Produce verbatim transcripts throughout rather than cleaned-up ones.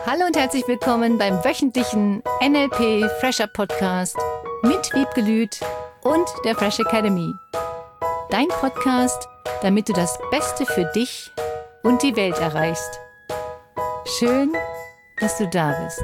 Hallo und herzlich willkommen beim wöchentlichen N L P Fresher Podcast mit Wiebke Lüth und der Fresh Academy. Dein Podcast, damit du das Beste für dich und die Welt erreichst. Schön, dass du da bist.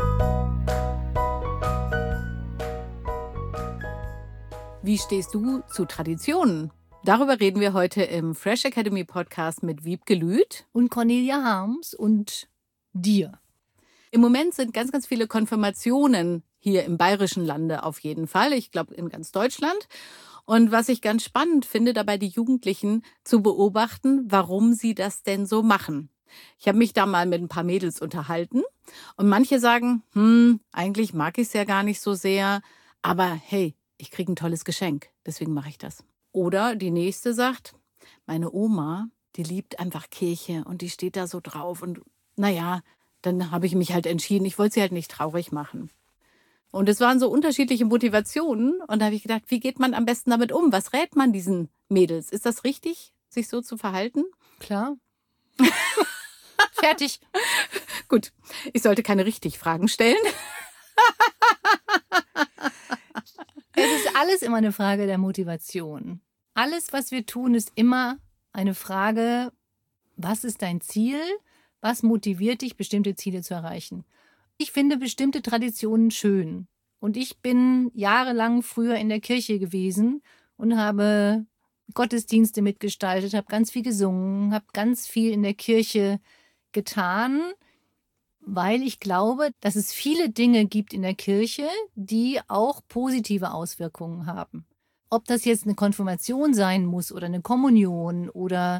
Wie stehst du zu Traditionen? Darüber reden wir heute im Fresh Academy Podcast mit Wiebke Lüth und Cornelia Harms und dir. Im Moment sind ganz, ganz viele Konfirmationen hier im bayerischen Lande auf jeden Fall. Ich glaube in ganz Deutschland. Und was ich ganz spannend finde, dabei die Jugendlichen zu beobachten, warum sie das denn so machen. Ich habe mich da mal mit ein paar Mädels unterhalten und manche sagen, hm, eigentlich mag ich es ja gar nicht so sehr, aber hey, ich kriege ein tolles Geschenk, deswegen mache ich das. Oder die nächste sagt, meine Oma, die liebt einfach Kirche und die steht da so drauf und naja, dann habe ich mich halt entschieden, ich wollte sie halt nicht traurig machen. Und es waren so unterschiedliche Motivationen und da habe ich gedacht, wie geht man am besten damit um? Was rät man diesen Mädels? Ist das richtig, sich so zu verhalten? Klar. Fertig. Gut, ich sollte keine richtig Fragen stellen. Es ist alles immer eine Frage der Motivation. Alles, was wir tun, ist immer eine Frage, was ist dein Ziel? Was motiviert dich, bestimmte Ziele zu erreichen? Ich finde bestimmte Traditionen schön. Und ich bin jahrelang früher in der Kirche gewesen und habe Gottesdienste mitgestaltet, habe ganz viel gesungen, habe ganz viel in der Kirche getan, weil ich glaube, dass es viele Dinge gibt in der Kirche, die auch positive Auswirkungen haben. Ob das jetzt eine Konfirmation sein muss oder eine Kommunion oder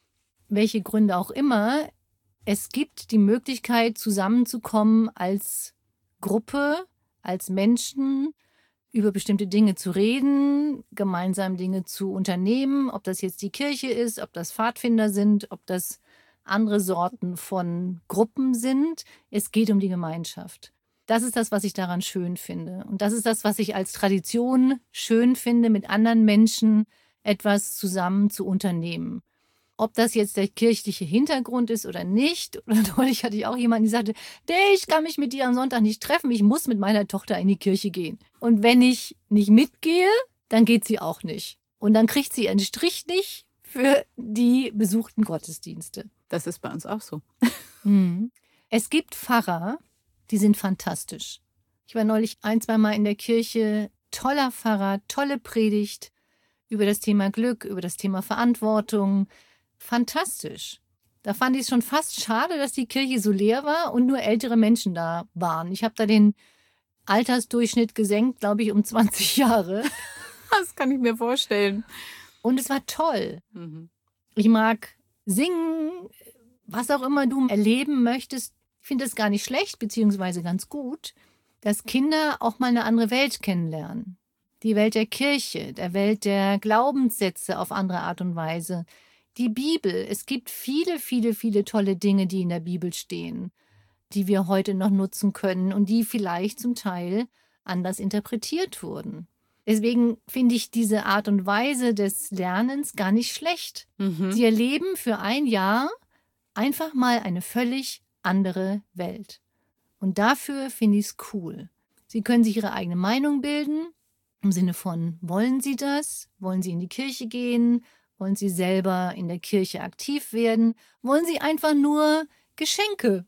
welche Gründe auch immer, es gibt die Möglichkeit, zusammenzukommen als Gruppe, als Menschen, über bestimmte Dinge zu reden, gemeinsam Dinge zu unternehmen, ob das jetzt die Kirche ist, ob das Pfadfinder sind, ob das andere Sorten von Gruppen sind. Es geht um die Gemeinschaft. Das ist das, was ich daran schön finde. Und das ist das, was ich als Tradition schön finde, mit anderen Menschen etwas zusammen zu unternehmen. Ob das jetzt der kirchliche Hintergrund ist oder nicht. Oder neulich hatte ich auch jemanden, die sagte, ich kann mich mit dir am Sonntag nicht treffen, ich muss mit meiner Tochter in die Kirche gehen. Und wenn ich nicht mitgehe, dann geht sie auch nicht. Und dann kriegt sie einen Strich nicht für die besuchten Gottesdienste. Das ist bei uns auch so. Hm. Es gibt Pfarrer, die sind fantastisch. Ich war neulich ein, zwei Mal in der Kirche, toller Pfarrer, tolle Predigt über das Thema Glück, über das Thema Verantwortung. Fantastisch. Da fand ich es schon fast schade, dass die Kirche so leer war und nur ältere Menschen da waren. Ich habe da den Altersdurchschnitt gesenkt, glaube ich, um zwanzig Jahre. Das kann ich mir vorstellen. Und es war toll. Mhm. Ich mag singen, was auch immer du erleben möchtest. Ich finde es gar nicht schlecht, beziehungsweise ganz gut, dass Kinder auch mal eine andere Welt kennenlernen. Die Welt der Kirche, der Welt der Glaubenssätze auf andere Art und Weise. Die Bibel. Es gibt viele, viele, viele tolle Dinge, die in der Bibel stehen, die wir heute noch nutzen können und die vielleicht zum Teil anders interpretiert wurden. Deswegen finde ich diese Art und Weise des Lernens gar nicht schlecht. Mhm. Sie erleben für ein Jahr einfach mal eine völlig andere Welt. Und dafür finde ich es cool. Sie können sich ihre eigene Meinung bilden, im Sinne von, wollen Sie das? Wollen Sie in die Kirche gehen? Wollen Sie selber in der Kirche aktiv werden? Wollen Sie einfach nur Geschenke?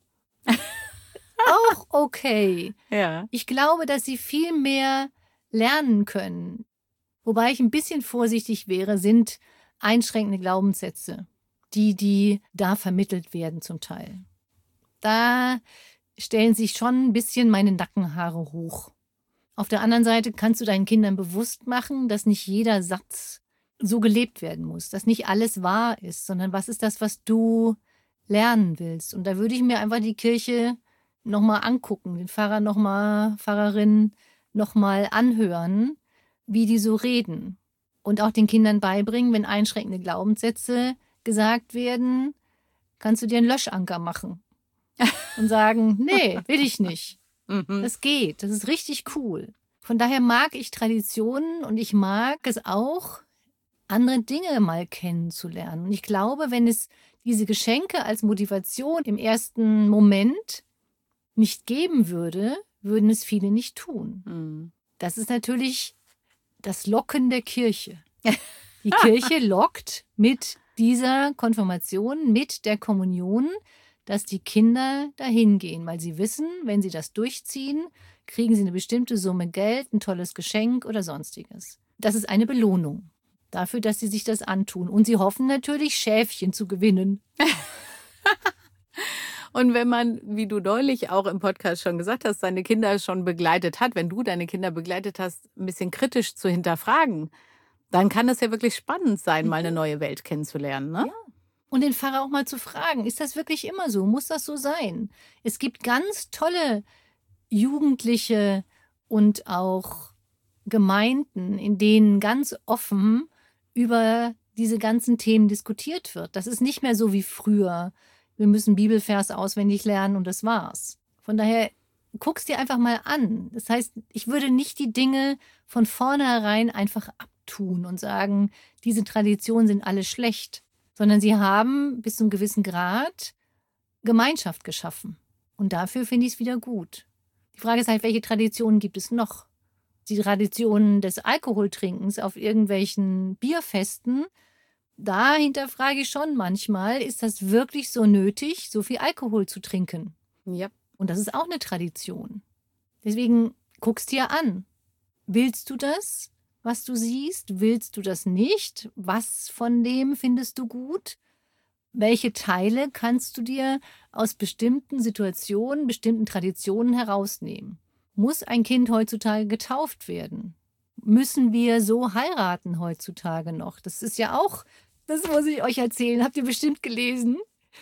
Auch okay. Ja. Ich glaube, dass Sie viel mehr lernen können. Wobei ich ein bisschen vorsichtig wäre, sind einschränkende Glaubenssätze, die, die da vermittelt werden zum Teil. Da stellen sich schon ein bisschen meine Nackenhaare hoch. Auf der anderen Seite kannst du deinen Kindern bewusst machen, dass nicht jeder Satz so gelebt werden muss, dass nicht alles wahr ist, sondern was ist das, was du lernen willst. Und da würde ich mir einfach die Kirche nochmal angucken, den Pfarrer nochmal, Pfarrerin nochmal anhören, wie die so reden. Und auch den Kindern beibringen, wenn einschränkende Glaubenssätze gesagt werden, kannst du dir einen Löschanker machen und sagen, nee, will ich nicht. Mhm. Das geht, das ist richtig cool. Von daher mag ich Traditionen und ich mag es auch, andere Dinge mal kennenzulernen. Und ich glaube, wenn es diese Geschenke als Motivation im ersten Moment nicht geben würde, würden es viele nicht tun. Mhm. Das ist natürlich das Locken der Kirche. Die Kirche lockt mit dieser Konfirmation, mit der Kommunion, dass die Kinder dahin gehen, weil sie wissen, wenn sie das durchziehen, kriegen sie eine bestimmte Summe Geld, ein tolles Geschenk oder sonstiges. Das ist eine Belohnung dafür, dass sie sich das antun. Und sie hoffen natürlich, Schäfchen zu gewinnen. Und wenn man, wie du neulich auch im Podcast schon gesagt hast, seine Kinder schon begleitet hat, wenn du deine Kinder begleitet hast, ein bisschen kritisch zu hinterfragen, dann kann es ja wirklich spannend sein, mal eine neue Welt kennenzulernen, ne? Ja. Und den Pfarrer auch mal zu fragen, ist das wirklich immer so? Muss das so sein? Es gibt ganz tolle Jugendliche und auch Gemeinden, in denen ganz offen über diese ganzen Themen diskutiert wird. Das ist nicht mehr so wie früher. Wir müssen Bibelvers auswendig lernen und das war's. Von daher, guck's dir einfach mal an. Das heißt, ich würde nicht die Dinge von vornherein einfach abtun und sagen, diese Traditionen sind alle schlecht, sondern sie haben bis zu einem gewissen Grad Gemeinschaft geschaffen. Und dafür finde ich es wieder gut. Die Frage ist halt, welche Traditionen gibt es noch? Die Traditionen des Alkoholtrinkens auf irgendwelchen Bierfesten, da hinterfrage ich schon manchmal, ist das wirklich so nötig, so viel Alkohol zu trinken? Ja. Und das ist auch eine Tradition. Deswegen guck's dir an. Willst du das, was du siehst? Willst du das nicht? Was von dem findest du gut? Welche Teile kannst du dir aus bestimmten Situationen, bestimmten Traditionen herausnehmen? Muss ein Kind heutzutage getauft werden? Müssen wir so heiraten heutzutage noch? Das ist ja auch, das muss ich euch erzählen, habt ihr bestimmt gelesen.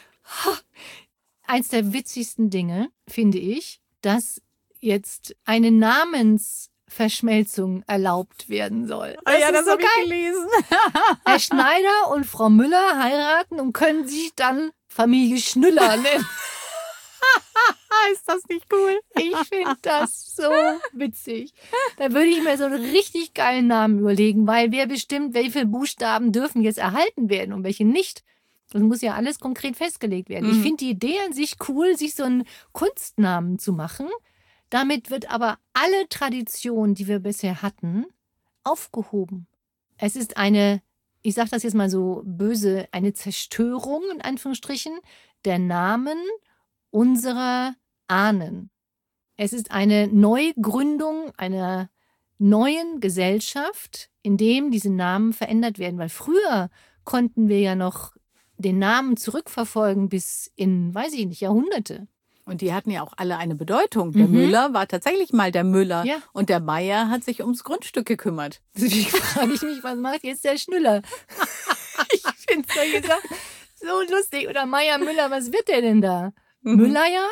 Eins der witzigsten Dinge, finde ich, dass jetzt eine Namensverschmelzung erlaubt werden soll. Das oh ja, das so habe ich gelesen. Herr Schneider und Frau Müller heiraten und können sich dann Familie Schnüller nennen. Ist das nicht cool? Ich finde das so witzig. Da würde ich mir so einen richtig geilen Namen überlegen, weil wer bestimmt, welche Buchstaben dürfen jetzt erhalten werden und welche nicht. Das muss ja alles konkret festgelegt werden. Mhm. Ich finde die Idee an sich cool, sich so einen Kunstnamen zu machen. Damit wird aber alle Tradition, die wir bisher hatten, aufgehoben. Es ist eine, ich sage das jetzt mal so böse, eine Zerstörung, in Anführungsstrichen, der Namen unserer Ahnen. Es ist eine Neugründung einer neuen Gesellschaft, in dem diese Namen verändert werden. Weil früher konnten wir ja noch den Namen zurückverfolgen bis in, weiß ich nicht, Jahrhunderte. Und die hatten ja auch alle eine Bedeutung. Der mhm. Müller war tatsächlich mal der Müller. Ja. Und der Meier hat sich ums Grundstück gekümmert. Deswegen frage ich mich, was macht jetzt der Schnüller? Ich finde solche Sachen so lustig. Oder Meier, Müller, was wird der denn da? Mhm. Mülleier?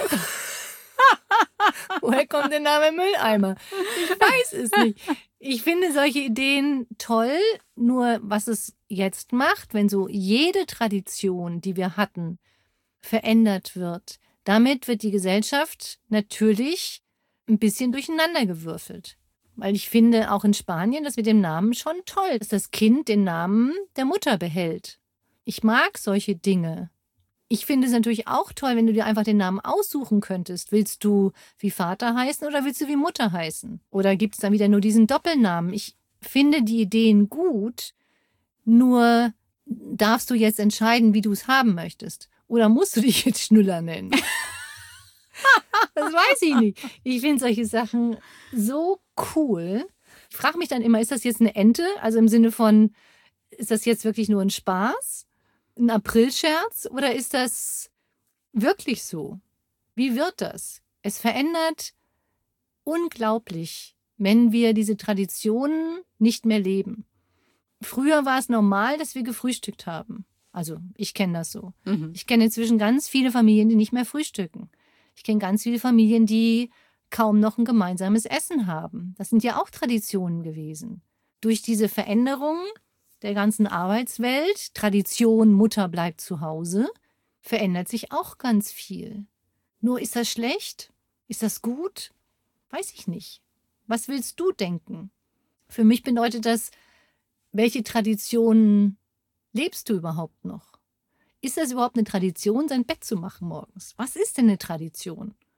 Woher kommt der Name Mülleimer? Ich weiß es nicht. Ich finde solche Ideen toll, nur was es jetzt macht, wenn so jede Tradition, die wir hatten, verändert wird, damit wird die Gesellschaft natürlich ein bisschen durcheinandergewürfelt. Weil ich finde auch in Spanien das mit dem Namen schon toll, dass das Kind den Namen der Mutter behält. Ich mag solche Dinge. Ich finde es natürlich auch toll, wenn du dir einfach den Namen aussuchen könntest. Willst du wie Vater heißen oder willst du wie Mutter heißen? Oder gibt es dann wieder nur diesen Doppelnamen? Ich finde die Ideen gut, nur darfst du jetzt entscheiden, wie du es haben möchtest. Oder musst du dich jetzt Schnüller nennen? Das weiß ich nicht. Ich finde solche Sachen so cool. Ich frage mich dann immer, ist das jetzt eine Ente? Also im Sinne von, ist das jetzt wirklich nur ein Spaß? Ein Aprilscherz oder ist das wirklich so? Wie wird das? Es verändert unglaublich, wenn wir diese Traditionen nicht mehr leben. Früher war es normal, dass wir gefrühstückt haben. Also ich kenne das so. Mhm. Ich kenne inzwischen ganz viele Familien, die nicht mehr frühstücken. Ich kenne ganz viele Familien, die kaum noch ein gemeinsames Essen haben. Das sind ja auch Traditionen gewesen. Durch diese Veränderung der ganzen Arbeitswelt, Tradition, Mutter bleibt zu Hause, verändert sich auch ganz viel. Nur ist das schlecht? Ist das gut? Weiß ich nicht. Was willst du denken? Für mich bedeutet das, welche Traditionen lebst du überhaupt noch? Ist das überhaupt eine Tradition, sein Bett zu machen morgens? Was ist denn eine Tradition?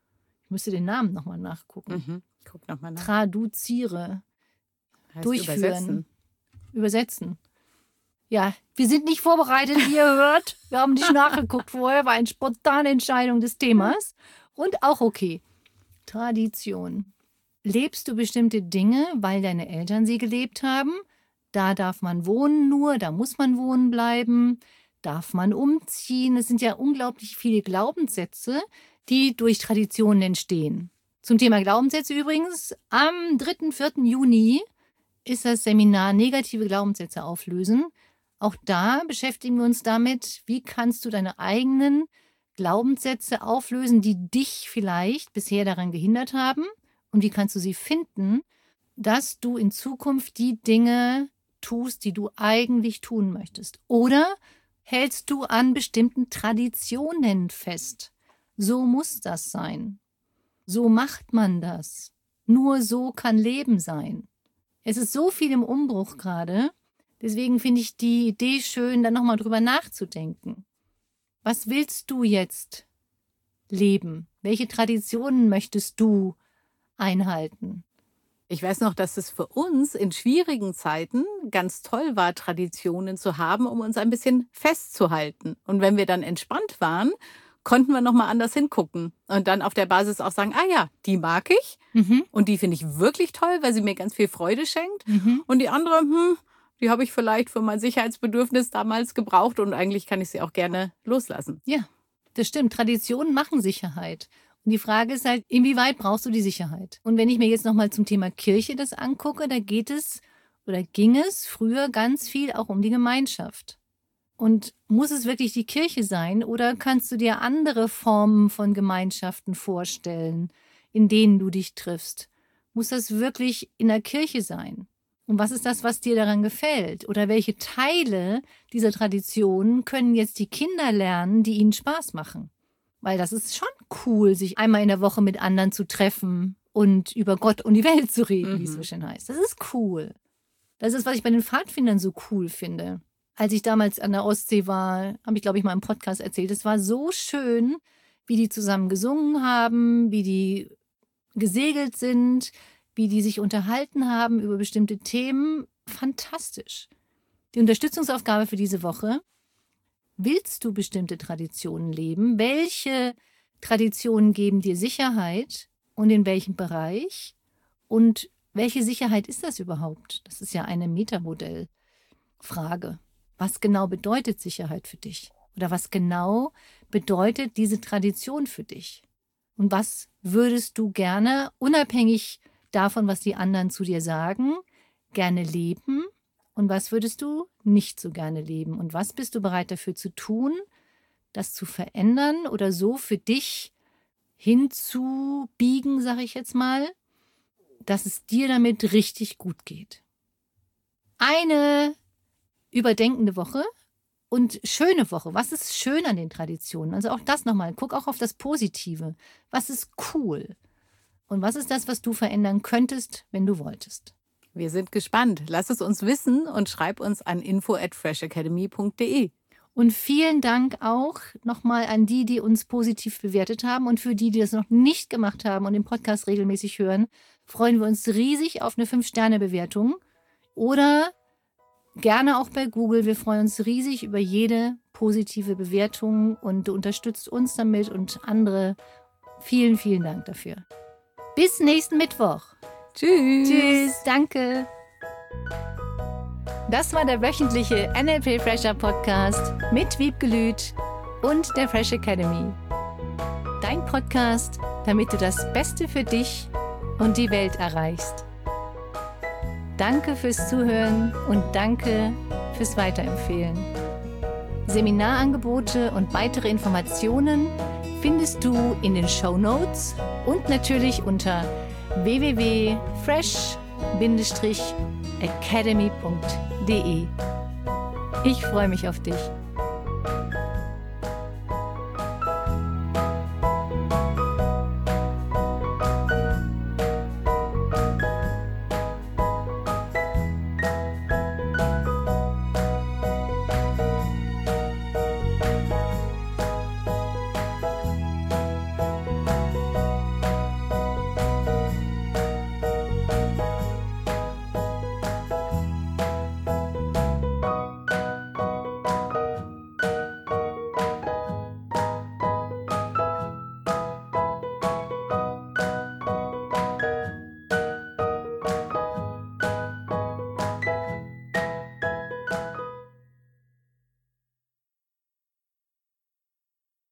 Ich müsste den Namen nochmal nachgucken. Mhm. Guck nochmal nach. Traduziere. Heißt Durchführen. Übersetzen. Übersetzen. Ja, wir sind nicht vorbereitet, wie ihr hört. Wir haben nicht nachgeguckt vorher, war eine spontane Entscheidung des Themas. Und auch okay. Tradition. Lebst du bestimmte Dinge, weil deine Eltern sie gelebt haben? Da darf man wohnen nur, da muss man wohnen bleiben. Darf man umziehen? Es sind ja unglaublich viele Glaubenssätze, die durch Traditionen entstehen. Zum Thema Glaubenssätze übrigens, am dritten, vierten Juni ist das Seminar Negative Glaubenssätze auflösen. Auch da beschäftigen wir uns damit, wie kannst du deine eigenen Glaubenssätze auflösen, die dich vielleicht bisher daran gehindert haben, und wie kannst du sie finden, dass du in Zukunft die Dinge tust, die du eigentlich tun möchtest. Oder hältst du an bestimmten Traditionen fest? So muss das sein. So macht man das. Nur so kann Leben sein. Es ist so viel im Umbruch gerade. Deswegen finde ich die Idee schön, da nochmal drüber nachzudenken. Was willst du jetzt leben? Welche Traditionen möchtest du einhalten? Ich weiß noch, dass es für uns in schwierigen Zeiten ganz toll war, Traditionen zu haben, um uns ein bisschen festzuhalten. Und wenn wir dann entspannt waren, konnten wir nochmal anders hingucken und dann auf der Basis auch sagen, ah ja, die mag ich Mhm. und die finde ich wirklich toll, weil sie mir ganz viel Freude schenkt. Mhm. Und die andere, hm, die habe ich vielleicht für mein Sicherheitsbedürfnis damals gebraucht und eigentlich kann ich sie auch gerne loslassen. Ja, das stimmt. Traditionen machen Sicherheit. Und die Frage ist halt, inwieweit brauchst du die Sicherheit? Und wenn ich mir jetzt nochmal zum Thema Kirche das angucke, da geht es oder ging es früher ganz viel auch um die Gemeinschaft. Und muss es wirklich die Kirche sein oder kannst du dir andere Formen von Gemeinschaften vorstellen, in denen du dich triffst? Muss das wirklich in der Kirche sein? Und was ist das, was dir daran gefällt? Oder welche Teile dieser Tradition können jetzt die Kinder lernen, die ihnen Spaß machen? Weil das ist schon cool, sich einmal in der Woche mit anderen zu treffen und über Gott und die Welt zu reden, Mhm. wie es so schön heißt. Das ist cool. Das ist, was ich bei den Pfadfindern so cool finde. Als ich damals an der Ostsee war, habe ich, glaube ich, mal im Podcast erzählt, es war so schön, wie die zusammen gesungen haben, wie die gesegelt sind, wie die sich unterhalten haben über bestimmte Themen. Fantastisch. Die Unterstützungsaufgabe für diese Woche: Willst du bestimmte Traditionen leben? Welche Traditionen geben dir Sicherheit und in welchem Bereich? Und welche Sicherheit ist das überhaupt? Das ist ja eine Metamodell-Frage. Was genau bedeutet Sicherheit für dich? Oder was genau bedeutet diese Tradition für dich? Und was würdest du gerne, unabhängig davon, was die anderen zu dir sagen, gerne leben? Und was würdest du nicht so gerne leben? Und was bist du bereit dafür zu tun, das zu verändern oder so für dich hinzubiegen, sage ich jetzt mal, dass es dir damit richtig gut geht? Eine überdenkende Woche und schöne Woche. Was ist schön an den Traditionen? Also auch das nochmal. Guck auch auf das Positive. Was ist cool? Und was ist das, was du verändern könntest, wenn du wolltest? Wir sind gespannt. Lass es uns wissen und schreib uns an info at fresh academy punkt de. Und vielen Dank auch nochmal an die, die uns positiv bewertet haben. Und für die, die das noch nicht gemacht haben und den Podcast regelmäßig hören, freuen wir uns riesig auf eine fünf Sterne Bewertung. Oder gerne auch bei Google. Wir freuen uns riesig über jede positive Bewertung und du unterstützt uns damit und andere. Vielen, vielen Dank dafür. Bis nächsten Mittwoch. Tschüss. Tschüss, danke. Das war der wöchentliche N L P Fresher Podcast mit Wiebke Lüth und der Fresh Academy. Dein Podcast, damit du das Beste für dich und die Welt erreichst. Danke fürs Zuhören und danke fürs Weiterempfehlen. Seminarangebote und weitere Informationen findest du in den Shownotes und natürlich unter w w w punkt fresh academy punkt de. Ich freue mich auf dich.